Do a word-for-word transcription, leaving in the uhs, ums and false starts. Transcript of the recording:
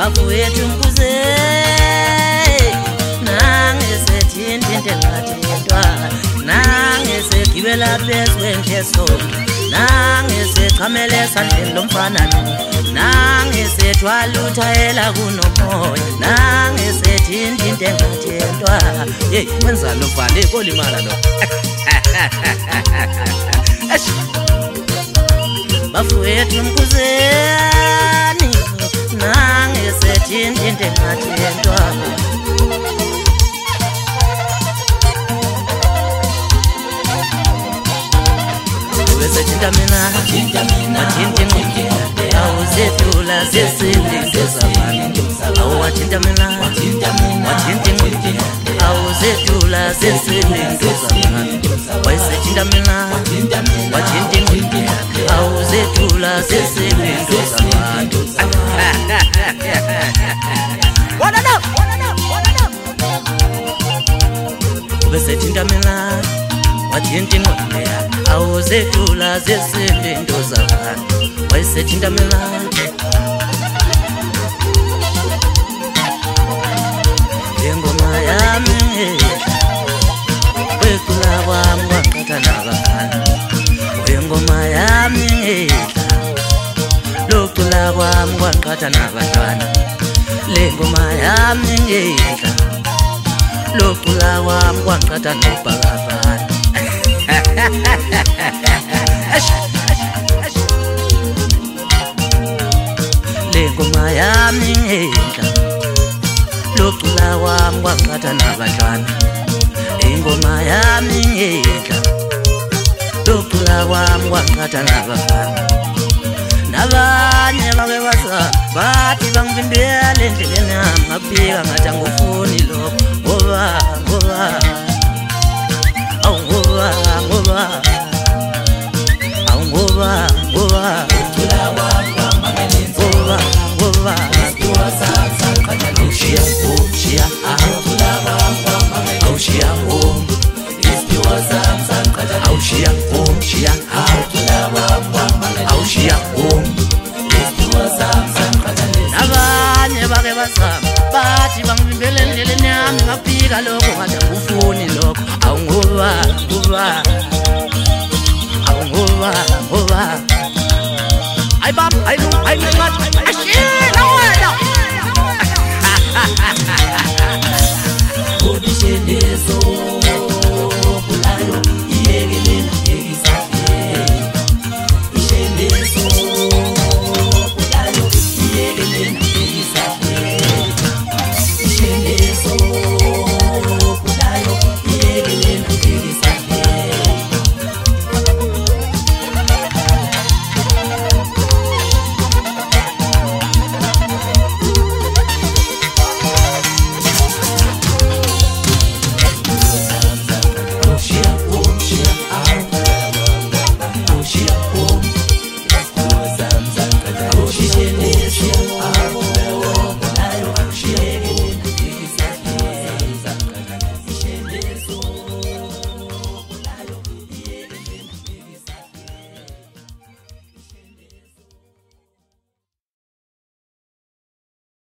bafowethu mkuze nangesethinthinte ngathintwa nangesigibela phezu kwendleso nangesechamele esandleni lomfana lo nangesethwala uthayela kunomoya nangesethinthinte ngathintwa yeyi wenzani lomfana kolimala lo bafowethu mkuzeni nangesethinthinte ngathintwa Thinta mina, wathinta ingqondo awuzetula zesindindo zabantu awathinta mina, wathinta ingqondo awuzetula zesindindo zabantu wayesethinta mina, wathinta ingqondo awuzetula zesindindo zabantu Wona no, wona no, wona no Besethinta mina, wathinta ingqondo awuzetula zesindindo zabantu wayesethinta mina ingoma yami wekula kwami kwaqhatha nabafana ingoma yami lokucula kwami kwaqhatha nabantwana le ngoma yami ngedla lokucula kwami kwaqhatha nobhakabhana Le ngoma yami ngedla lokucula kwami kwaqhatha nabantwana ingoma yami ngedla lokucula kwami kwaqhatha nabafana nabanye bake basa bathi bangivimbela endleleni yami ngafika ngathi angufuni lokho ngoba ngoba awu ngoba ngoba awu ngoba ngoba ucula kwami ngoba ngoba awushiya awushiya ucula kwami awushiya awushiya awushiya ucula kwami awushiya nabanye bake basama bathi bangivimbela endleleni yami ngafika lokho ngathi angufuni lokho awu ngoba ngoba awu ngoba ngoba ay bab ay no ay ngat ashila wena Odishendezo bulayo iyekelena ekisafye Ishendezo bulayo iyekelena ekisafye Ishendezo bulayo iyekelena ekisafye Shia, oh, shia.